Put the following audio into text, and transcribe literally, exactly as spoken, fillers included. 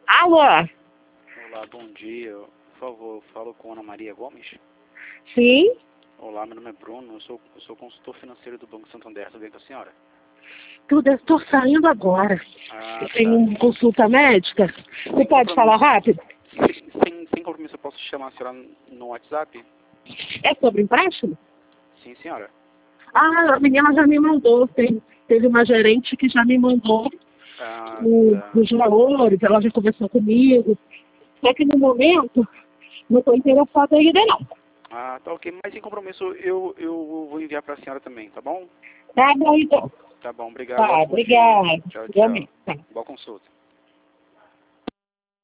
Alô? Olá, bom dia. Por favor, falo com Ana Maria Gomes. Sim? Olá, meu nome é Bruno, eu sou, eu sou consultor financeiro do Banco Santander, tudo bem com a senhora? Tudo, eu estou saindo agora. Ah, Eu tenho tá. uma consulta médica. Você Sem pode falar rápido? Sem, sem, sem compromisso, eu posso chamar a senhora no WhatsApp? É sobre empréstimo? Sim, senhora. Ah, a menina já me mandou. Tem, teve uma gerente que já me mandou Ah, o- tá. os valores, ela já conversou comigo. Só que no momento não estou interessada ainda não. Ah, tá ok. Mas sem compromisso, eu, eu vou enviar para a senhora também, tá bom? Tá bom então. Tá bom, obrigado. Tá, Ótimo dia. obrigada. Tchau, tchau. Igualmente. Tá. Boa consulta.